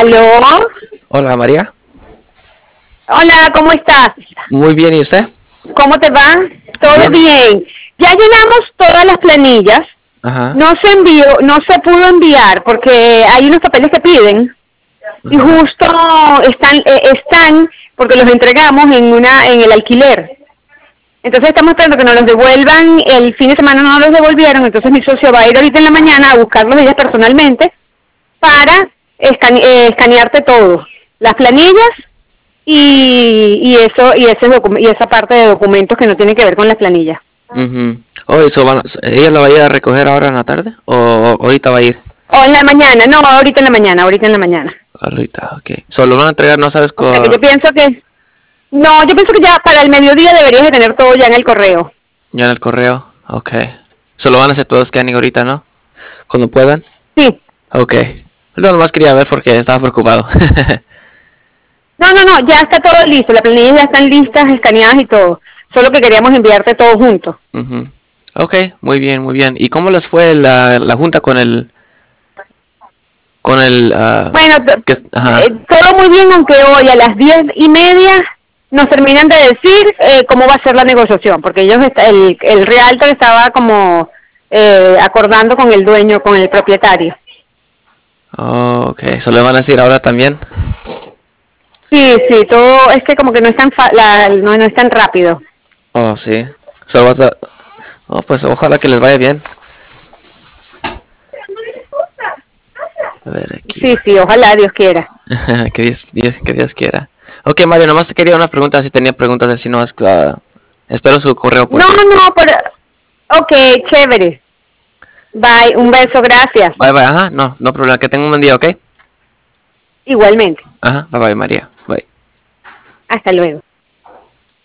Aló. Hola María, Hola, ¿cómo estás? muy bien, ¿y usted? ¿Cómo te va? Todo Bien. bien. Ya llenamos todas las planillas. Ajá, No se envió, no se pudo enviar porque hay unos papeles que piden y ajá. justo están porque los entregamos en el alquiler. Entonces estamos esperando que nos los devuelvan. El fin de semana no nos los devolvieron, entonces mi socio va a ir ahorita en la mañana a buscarlos ellas personalmente para escanearte todo, las planillas y esa parte de documentos que no tiene que ver con las planillas. Oh, ¿ella la va a ir a recoger ahora en la tarde? ¿O ahorita va a ir? O en la mañana, no, ahorita en la mañana, ahorita en la mañana. Ahorita, ok. Solo van a entregar, no sabes O sea que yo pienso que, no, yo pienso que ya para el mediodía deberías de tener todo ya en el correo. ya en el correo. Ok. Solo van a hacer todo scanning ahorita, ¿no? Cuando puedan. Sí. Ok. No, nomás quería ver porque estaba preocupado. No, no, no, ya está todo listo, las planillas ya están listas, escaneadas y todo. Solo que queríamos enviarte todo junto. Ujú. Ok, muy bien, muy bien. ¿Y cómo les fue la junta con el Bueno, ajá. todo muy bien, aunque hoy a las 10:30 nos terminan de decir cómo va a ser la negociación, porque el realtor estaba como acordando con el dueño, con el propietario. Oh, ok. ¿Solo le van a decir ahora también? Sí, sí, todo es que como que no es tan no es tan rápido. Oh, sí. Solo vas a... Oh, pues ojalá que les vaya bien. A ver aquí. Sí, sí, ojalá Dios quiera. Que Dios quiera. Ok, Mario, nomás te quería una pregunta. Si tenía preguntas así, nomás. Espero su correo No, porque. no, ok, chévere. Bye, un beso, gracias. Bye, bye. Ajá, no, no problema. Que tenga un buen día, ¿ok? Igualmente. Ajá, bye, bye, María. Bye. Hasta luego.